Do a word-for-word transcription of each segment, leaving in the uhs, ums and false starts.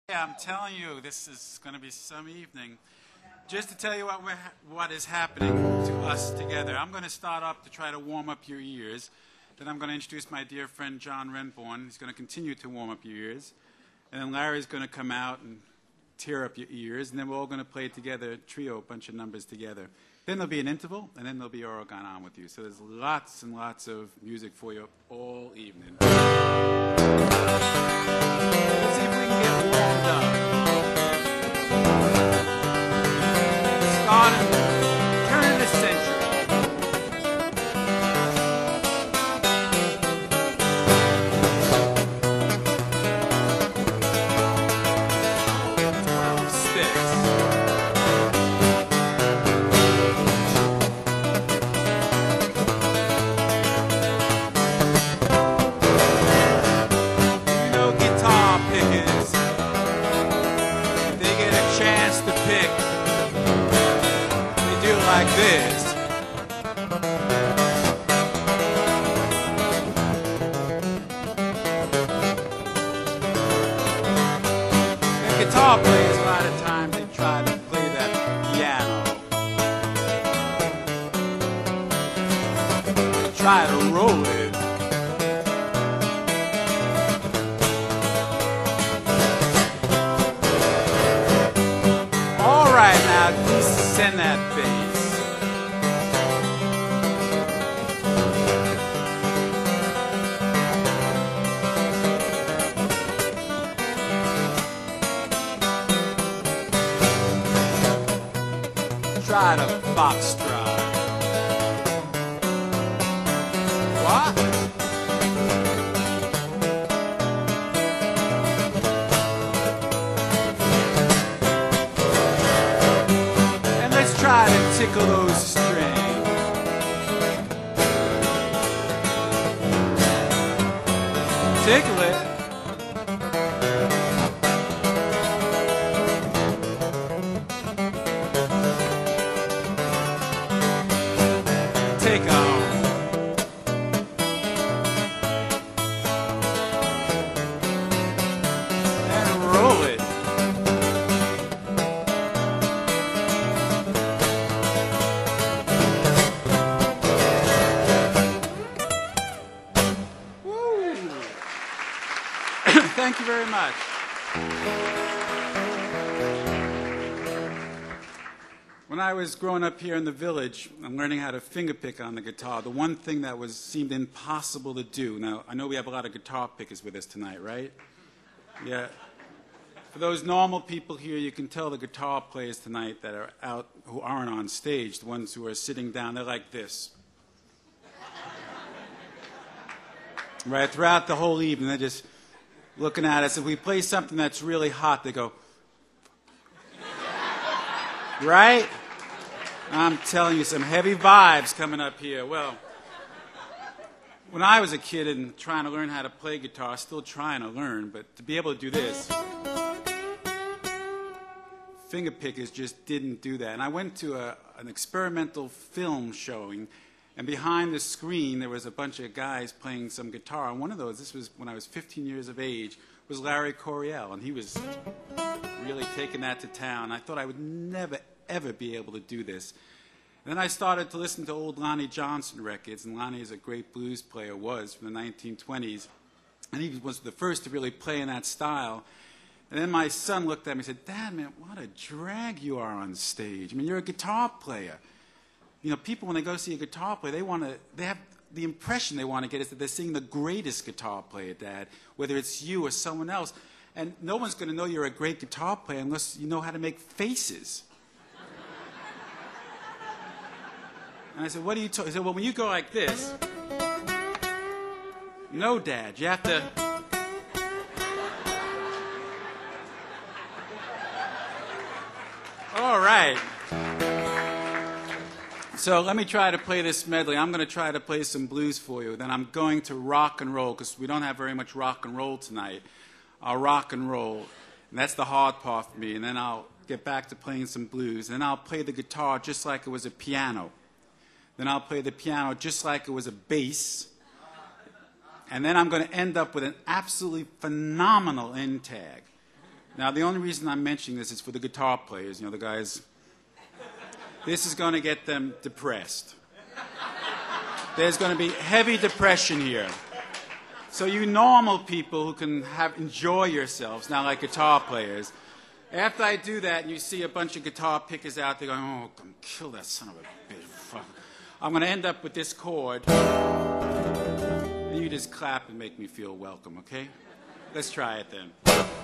Yeah, I'm telling you, this is going to be some evening. Just to tell you what we're, what is happening to us together, I'm going to start up to try to warm up your ears. Then I'm going to introduce my dear friend John Renborn. He's going to continue to warm up your ears. And then Larry's going to come out and tear up your ears. And then we're all going to play together, a trio, a bunch of numbers together. Then there'll be an interval, and then there'll be Oregon on with you. So there's lots and lots of music for you all evening. Let's see if we can get warmed up. Start at the turn of the century. Twelve sticks. You know guitar pickers, if they get a chance to pick, they do like this. The guitar players, a lot of times, they try to play that piano. They try to roll it. All right, now descend that bass. Try to foxtrot. What? And let's try to tickle those strings. Tickle it. Take off. And roll it. Woo. Thank you very much. When I was growing up here in the village, I'm learning how to fingerpick on the guitar. The one thing that was seemed impossible to do. Now, I know we have a lot of guitar pickers with us tonight, right? Yeah. For those normal people here, you can tell the guitar players tonight that are out, who aren't on stage, the ones who are sitting down, they're like this. Right? Throughout the whole evening, they're just looking at us. If we play something that's really hot, they go, right? I'm telling you, some heavy vibes coming up here. Well, when I was a kid and trying to learn how to play guitar, still trying to learn, but to be able to do this, finger pickers just didn't do that. And I went to a, an experimental film showing, and behind the screen there was a bunch of guys playing some guitar. And one of those, this was when I was fifteen years of age, was Larry Coryell, and he was really taking that to town. I thought I would never, ever be able to do this. And then I started to listen to old Lonnie Johnson records, and Lonnie is a great blues player, was, from the nineteen twenties. And he was the first to really play in that style. And then my son looked at me and said, "Dad, man, what a drag you are on stage. I mean, you're a guitar player." You know, people, when they go see a guitar player, they want to, they have, the impression they want to get is that they're seeing the greatest guitar player, Dad, whether it's you or someone else. And no one's going to know you're a great guitar player unless you know how to make faces. And I said, "What are you talking?" He said, "Well, when you go like this." No, Dad, you have to. All right. So let me try to play this medley. I'm going to try to play some blues for you. Then I'm going to rock and roll, because we don't have very much rock and roll tonight. I'll rock and roll, and that's the hard part for me. And then I'll get back to playing some blues. And then I'll play the guitar just like it was a piano. Then I'll play the piano just like it was a bass. And then I'm going to end up with an absolutely phenomenal end tag. Now, the only reason I'm mentioning this is for the guitar players, you know, the guys. This is going to get them depressed. There's going to be heavy depression here. So you normal people who can have enjoy yourselves, now like guitar players, after I do that and you see a bunch of guitar pickers out there going, oh, come kill that son of a bitch. Fuck. I'm going to end up with this chord. And you just clap and make me feel welcome, okay? Let's try it then.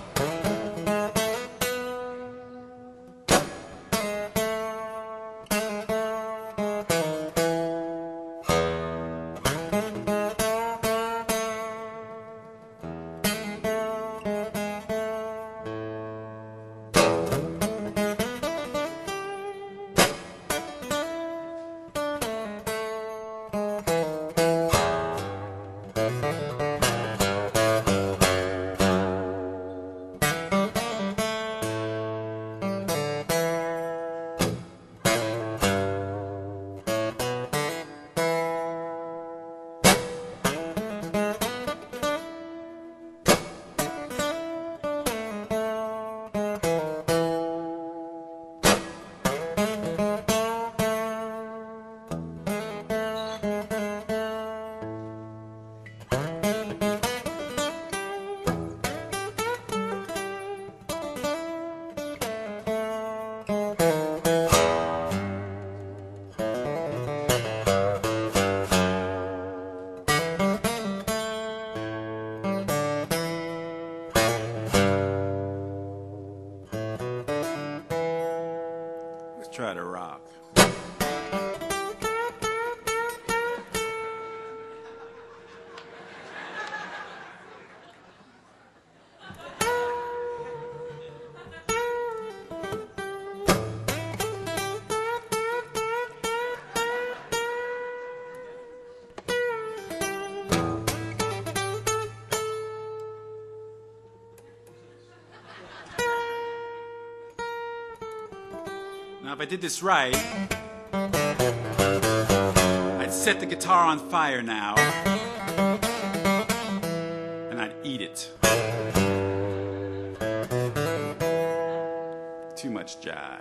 Try to rock. Now, if I did this right, I'd set the guitar on fire now, and I'd eat it. Too much jive.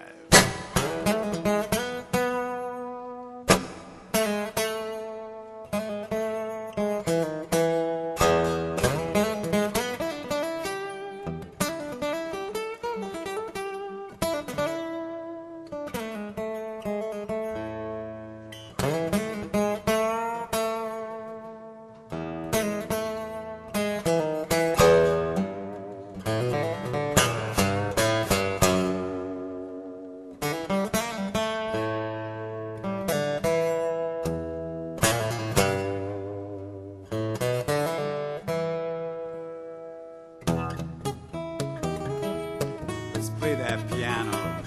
Play that piano.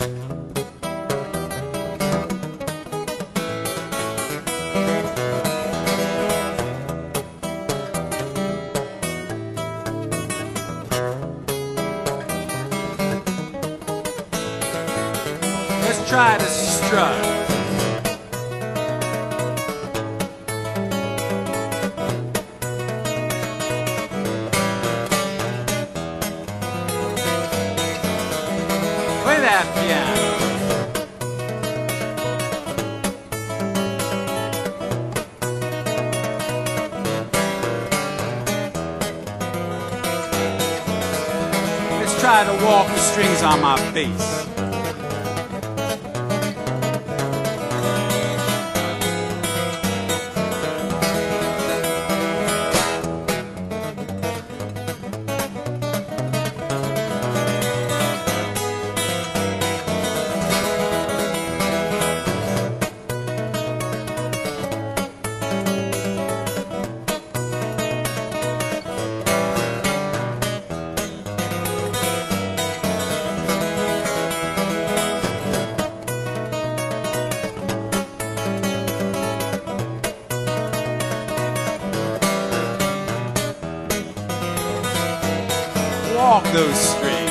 Let's try the strut. Play that piano. Let's try to walk the strings on my bass. Walk those strings.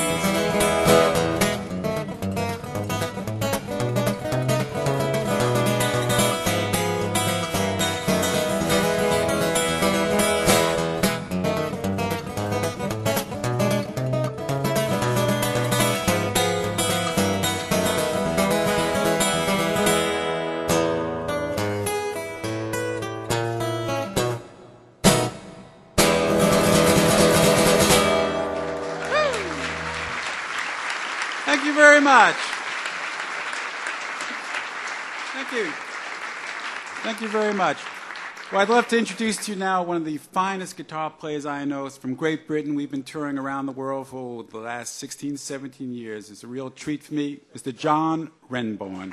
Thank you very much. Thank you. Thank you very much. Well, I'd love to introduce to you now one of the finest guitar players I know. It's from Great Britain. We've been touring around the world for the last sixteen, seventeen years. It's a real treat for me. Mister John Renbourn.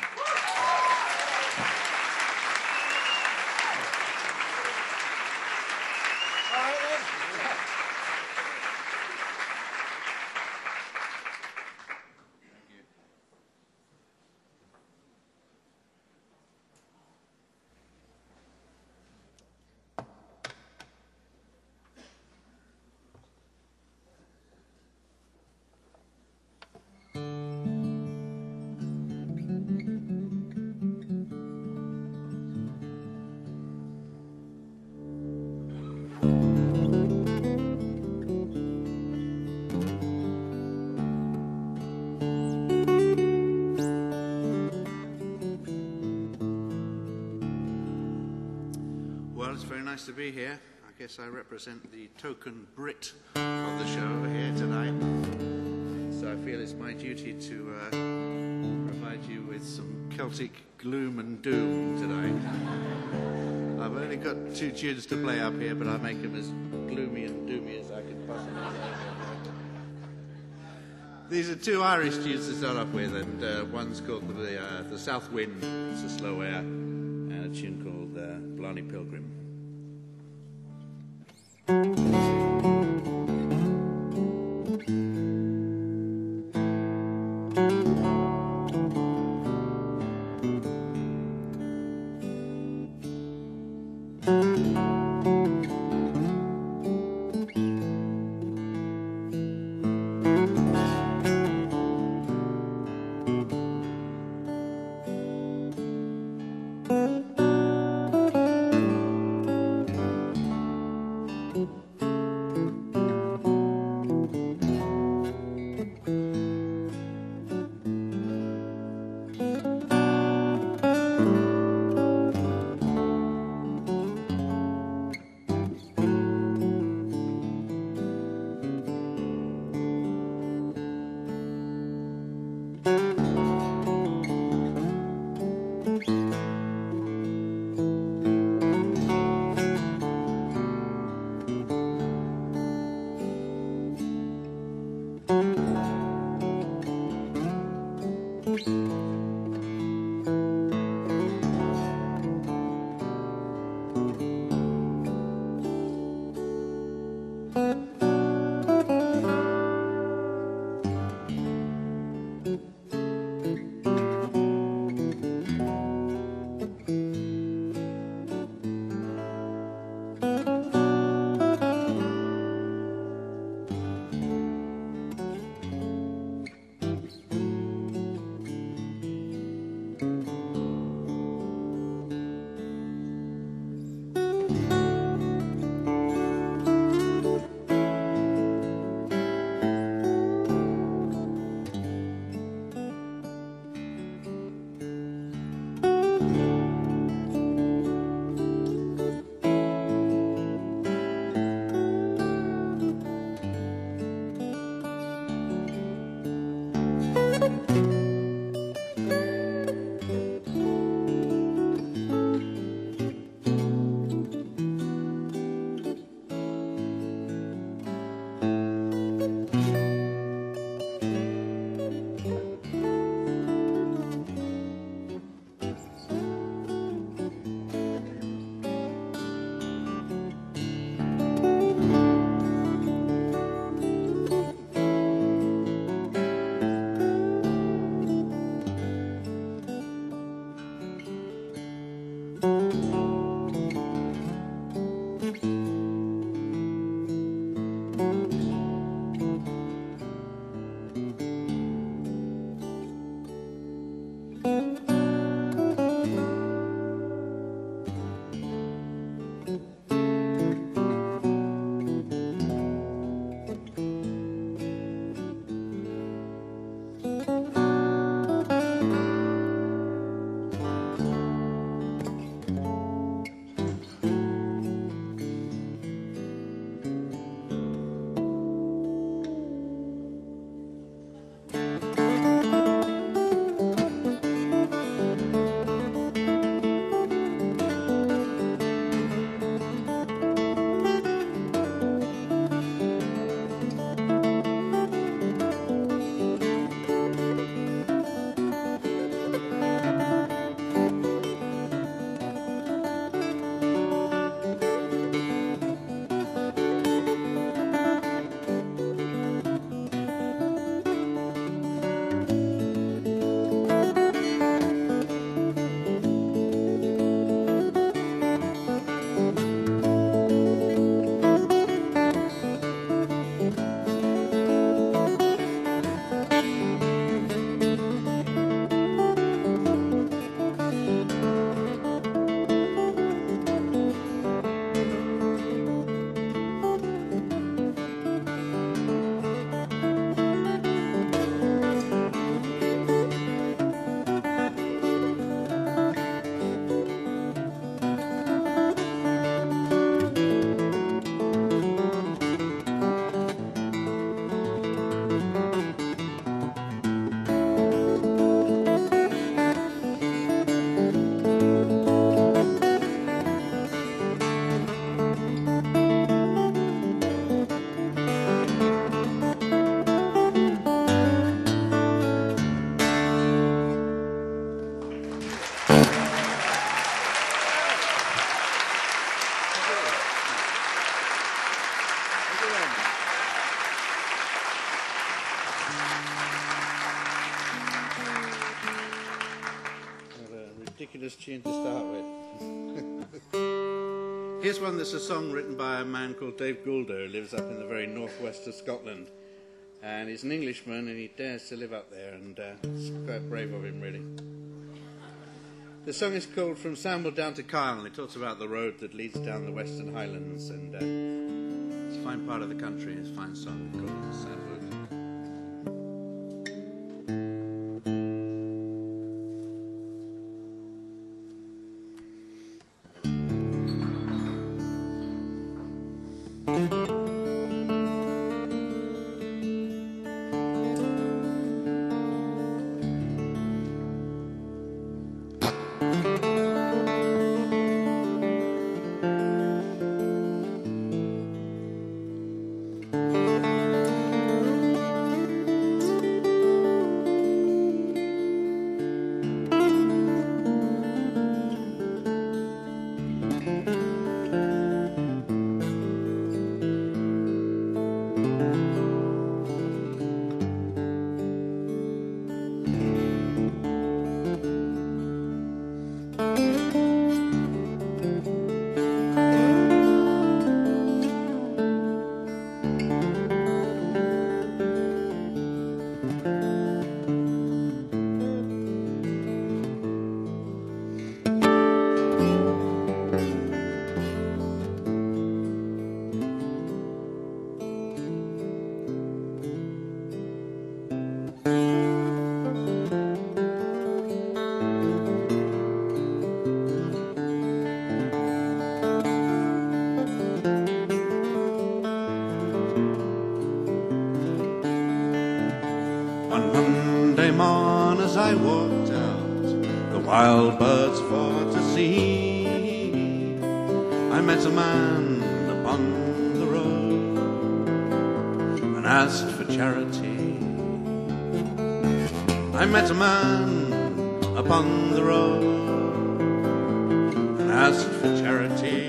Well, it's very nice to be here. I guess I represent the token Brit of the show here tonight. So I feel it's my duty to uh, provide you with some Celtic gloom and doom tonight. I've only got two tunes to play up here, but I'll make them as gloomy and doomy as I can possibly make. These are two Irish tunes to start off with, and uh, one's called the, uh, the South Wind, it's a slow air, and a tune called uh, Blarney Pilgrim. ridiculous tune to start with. Here's one that's a song written by a man called Dave Goulder, who lives up in the very northwest of Scotland. And he's an Englishman, and he dares to live up there, and uh, it's quite brave of him, really. The song is called From Sandwell Down to Kyle, and it talks about the road that leads down the Western Highlands, and uh, it's a fine part of the country. It's a fine song called Sandwell. I walked out, the wild birds for to see. I met a man upon the road and asked for charity. I met a man upon the road and asked for charity.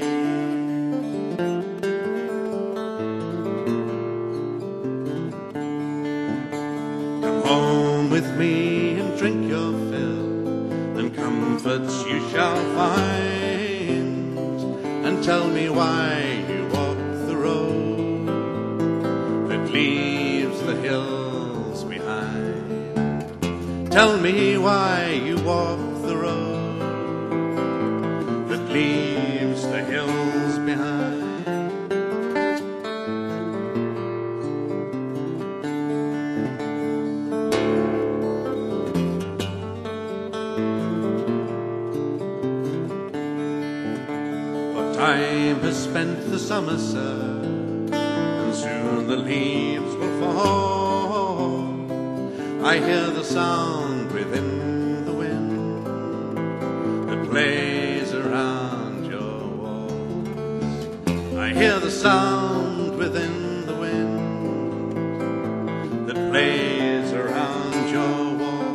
Come home with me, drink your fill, and comforts you shall find, and tell me why you walk the road that leaves the hills behind. Tell me why you walk the road that leaves the hills behind. Time has spent the summer, sir, and soon the leaves will fall. I hear the sound within the wind that plays around your walls. I hear the sound within the wind that plays around your walls.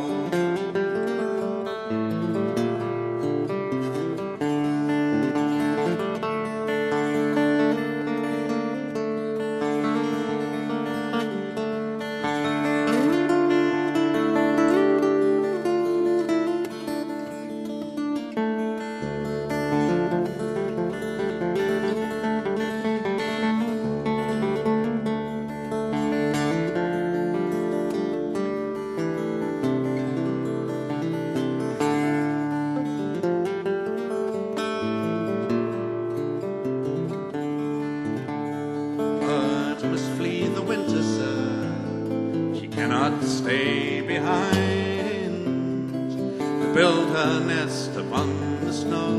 Stay behind to build her nest upon the snow.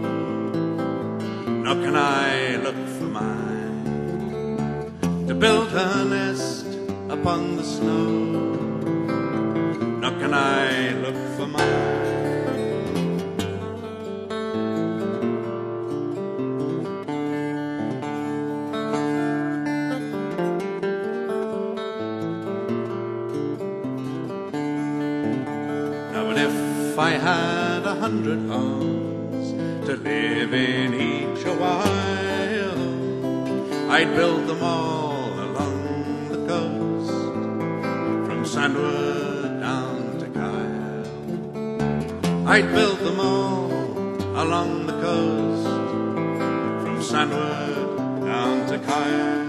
Nor can I look for mine to build her nest upon the snow. Nor can I look for mine. If I had a hundred homes to live in each a while, I'd build them all along the coast, from Sandwell down to Kyle. I'd build them all along the coast, from Sandward down to Kaya.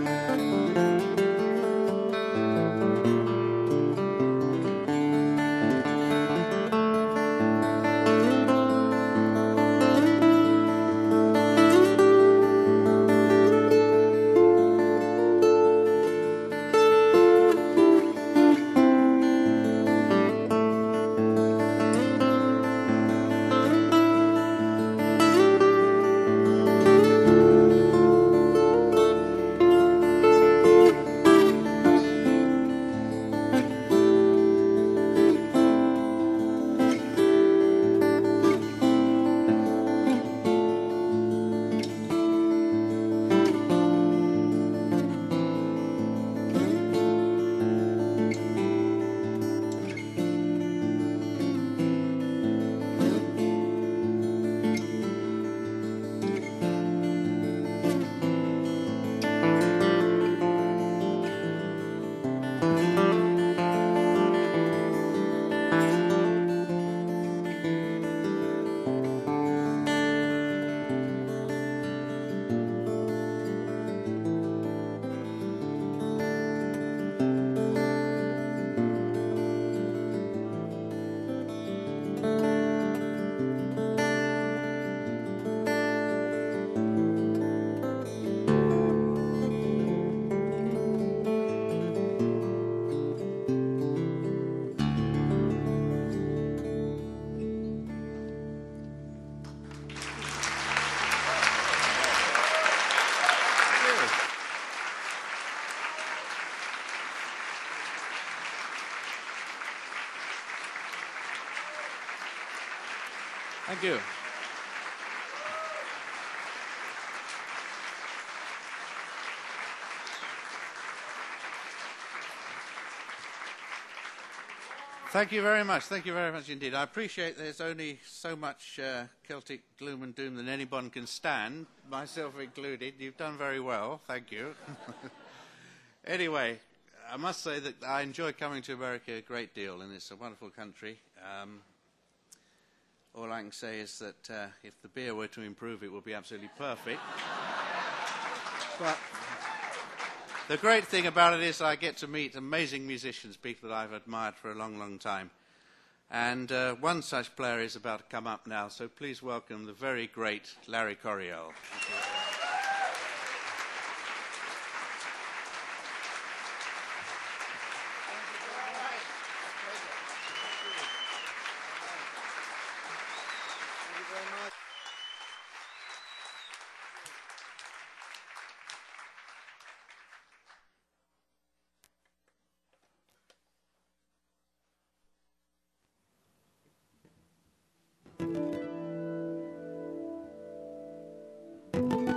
Thank you. Thank you very much. Thank you very much indeed. I appreciate there's only so much uh, Celtic gloom and doom that anyone can stand, myself included. You've done very well. Thank you. Anyway, I must say that I enjoy coming to America a great deal, and it's a wonderful country. Um, All I can say is that uh, if the beer were to improve, it would be absolutely perfect. But the great thing about it is I get to meet amazing musicians, people that I've admired for a long, long time. And uh, one such player is about to come up now, so please welcome the very great Larry Coryell. Thank you.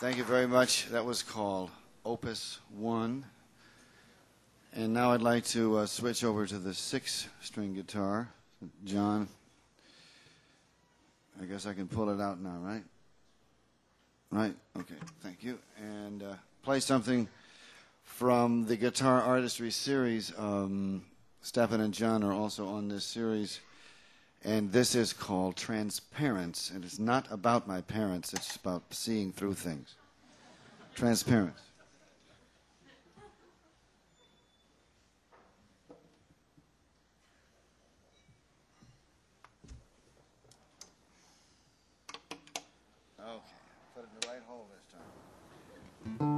Thank you very much. That was called Opus One. And now I'd like to uh, switch over to the six-string guitar. John, I guess I can pull it out now, right? Right? Okay, thank you. And uh, play something from the Guitar Artistry series. Um, Stephan and John are also on this series. And this is called Transparence. And it's not about my parents. It's about seeing through things. Transparence. Okay, put it in the right hole this time.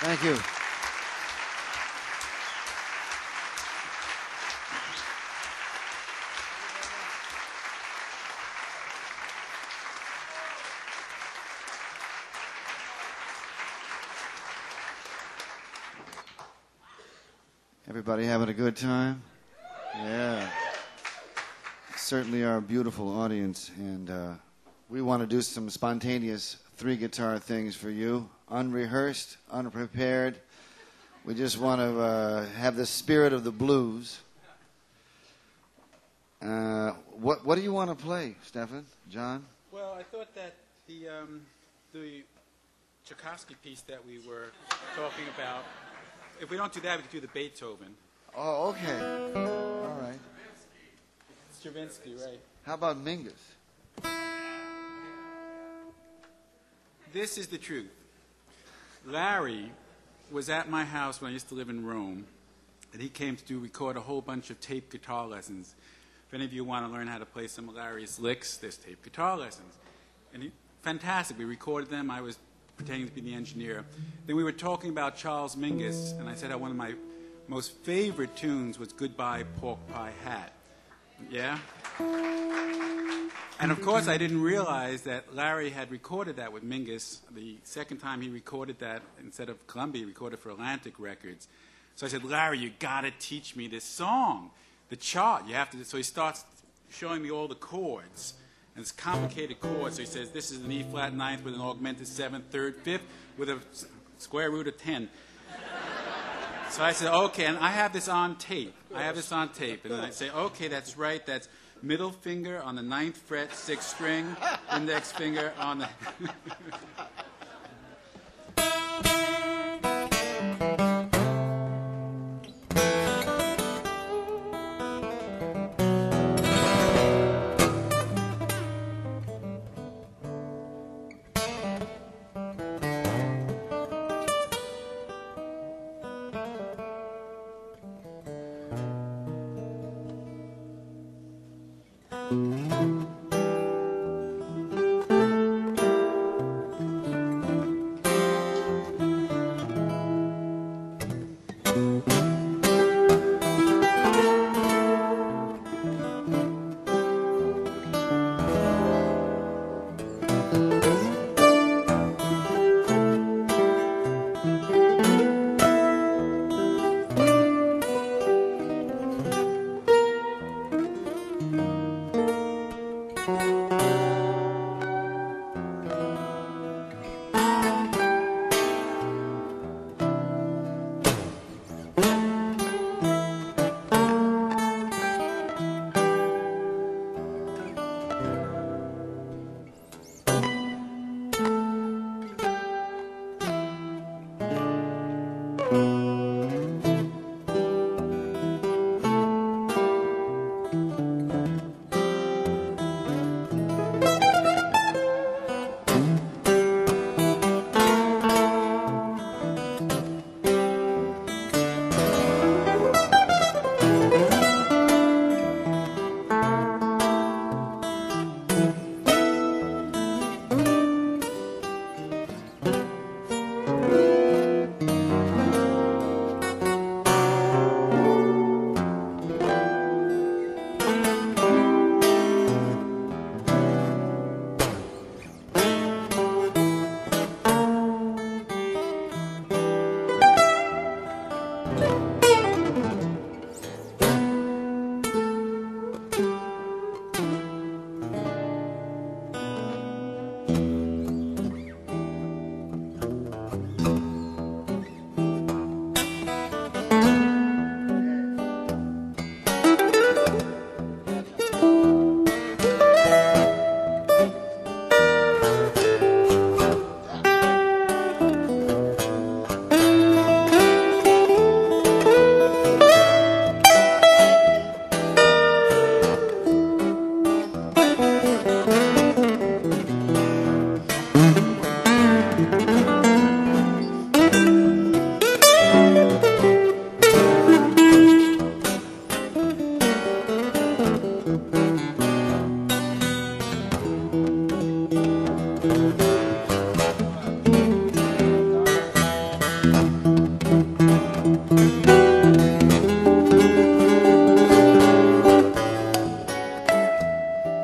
Thank you. Everybody having a good time? Yeah. Certainly our beautiful audience, and uh, we want to do some spontaneous three-guitar things for you, unrehearsed, unprepared. We just want to uh, have the spirit of the blues. Uh, what what do you want to play, Stefan? John? Well, I thought that the um, the Tchaikovsky piece that we were talking about, if we don't do that, we could do the Beethoven. Oh, okay. All right. Stravinsky, right. How about Mingus? This is the truth. Larry was at my house when I used to live in Rome, and he came to do, record a whole bunch of tape guitar lessons. If any of you want to learn how to play some of Larry's licks, there's tape guitar lessons. And he, fantastic. We recorded them. I was pretending to be the engineer. Then we were talking about Charles Mingus, and I said how one of my most favorite tunes was Goodbye Pork Pie Hat. Yeah? And of course, I didn't realize that Larry had recorded that with Mingus. The second time he recorded that, instead of Columbia, he recorded for Atlantic Records. So I said, Larry, you got to teach me this song, the chart. You have to. So he starts showing me all the chords, and it's complicated chords. So he says, this is an E flat ninth with an augmented seventh, third, fifth, with a square root of ten. So I said, okay, and I have this on tape. I have this on tape. And then I say, okay, that's right. That's middle finger on the ninth fret, sixth string, index finger on the...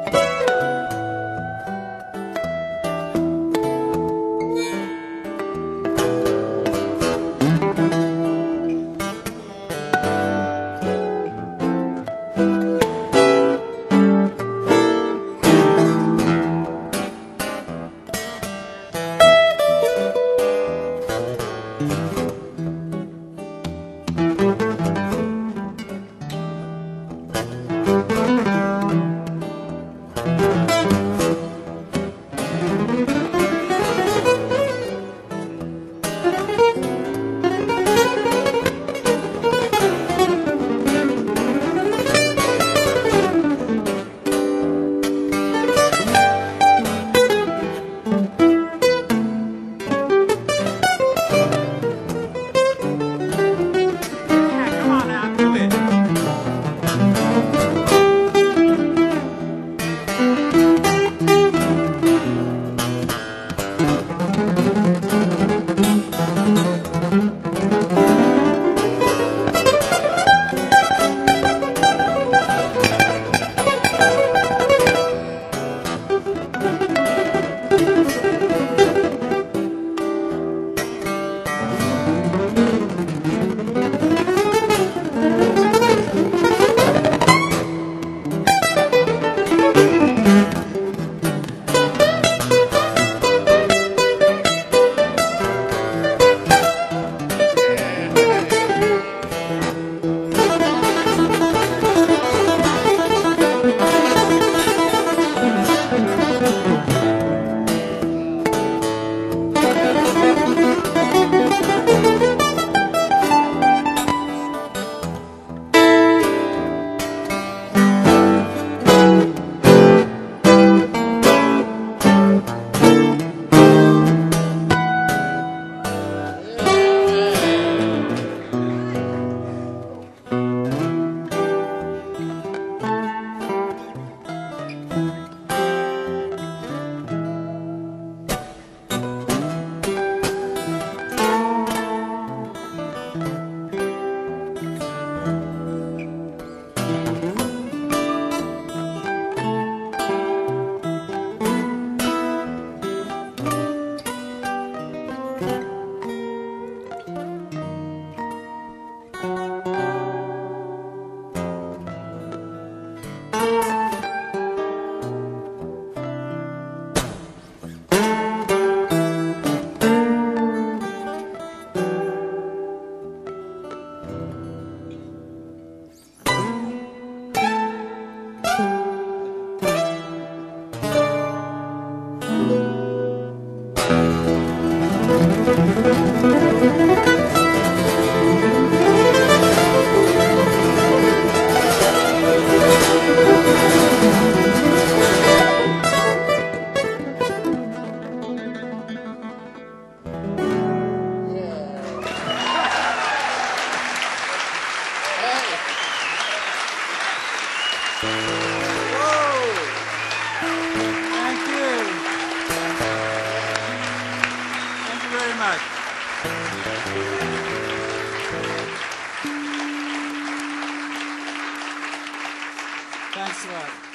Thanks a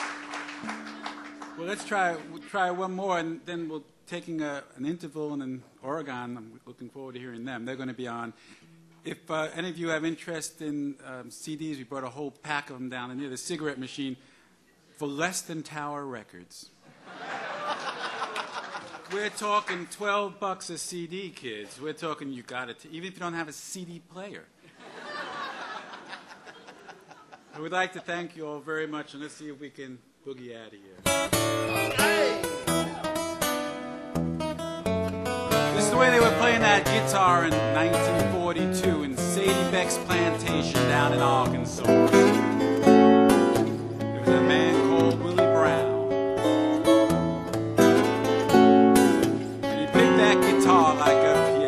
lot. Well, let's try we'll try one more, and then we'll taking a, an interval, and then Oregon. I'm looking forward to hearing them. They're going to be on. If uh, any of you have interest in um, C Ds, we brought a whole pack of them down near the cigarette machine for less than Tower Records. We're talking twelve bucks a C D, kids. We're talking you got it, even if you don't have a C D player. I would like to thank you all very much, and let's see if we can boogie out of here. Hey! This is the way they were playing that guitar in nineteen forty-two in Sadie Beck's plantation down in Arkansas. There was a man called Willie Brown. And he picked that guitar like a piano.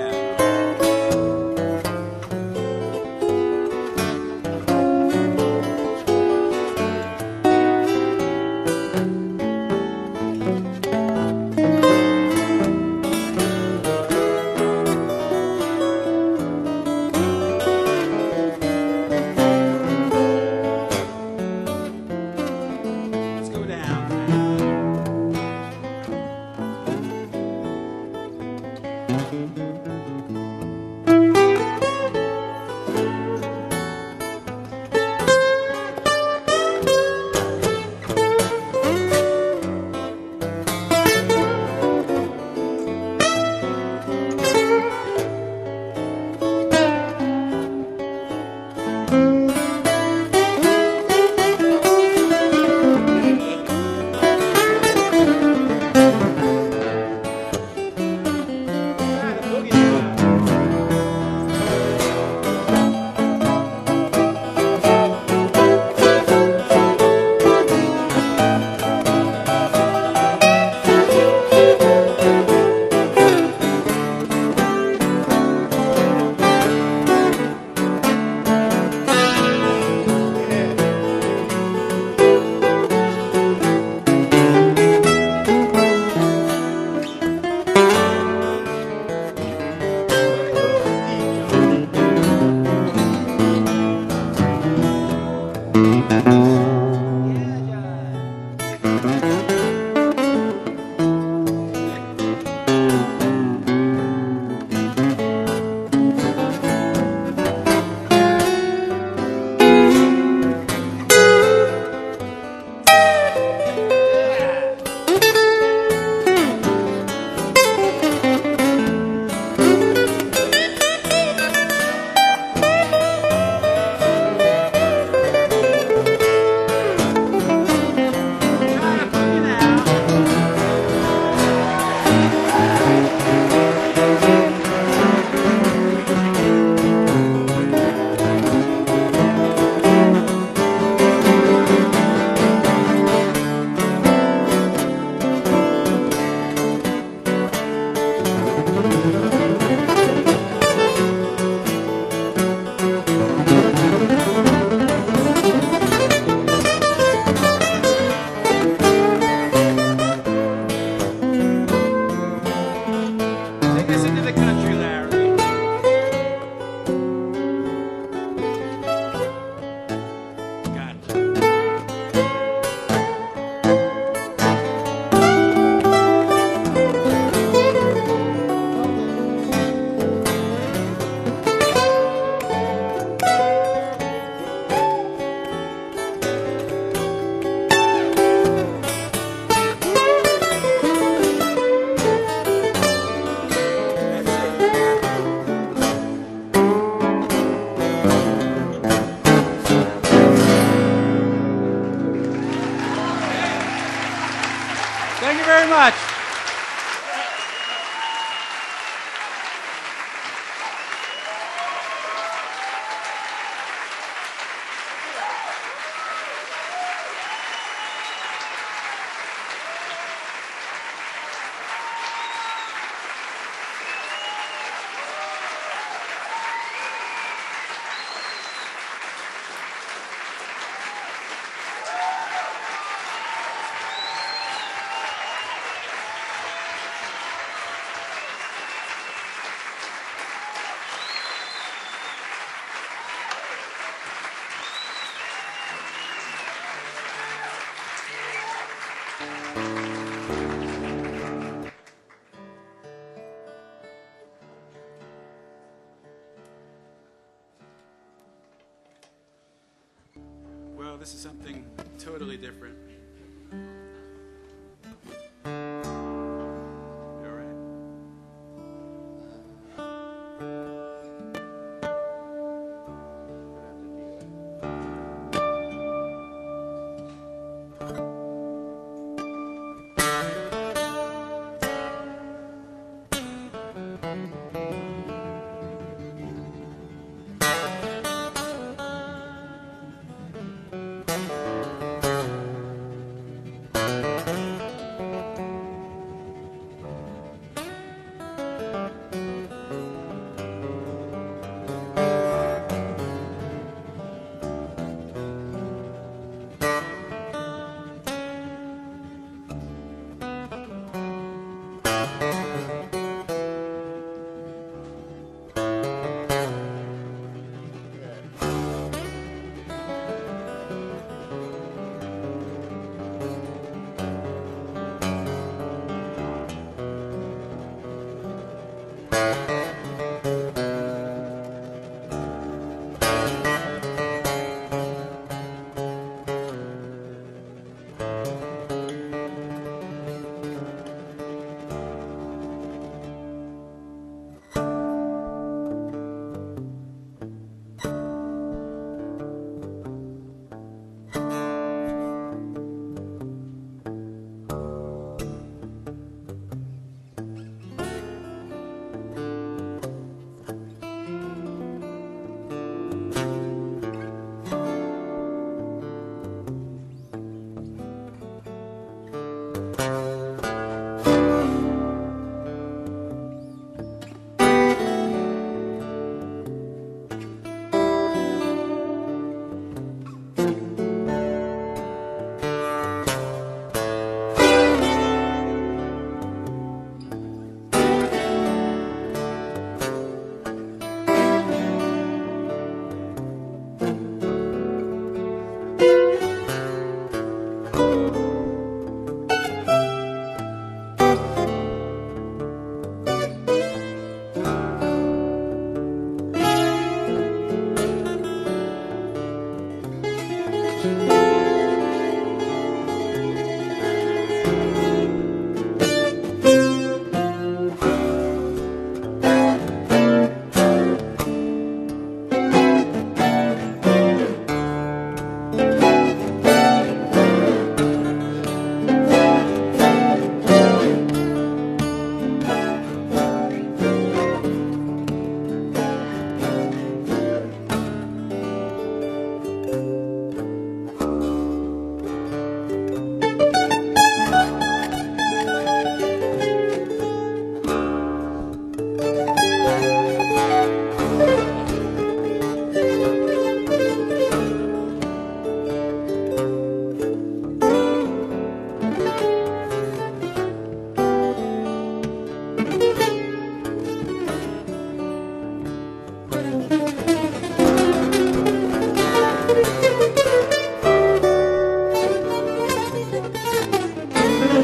Take us into the country, Larry. Gotcha. Thank you very much. Well, this is something totally different. You all right?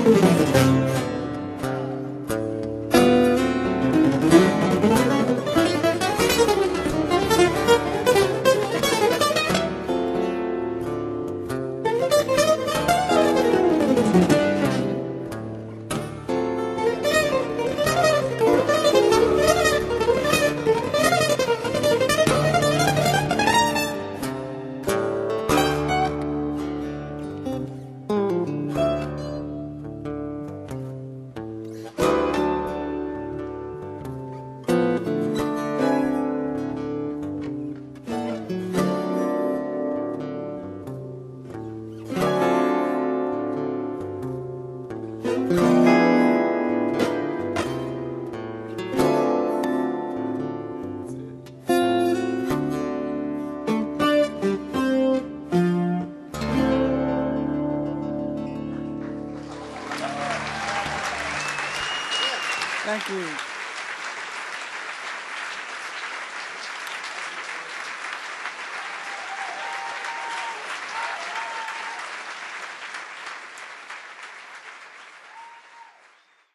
Thank you.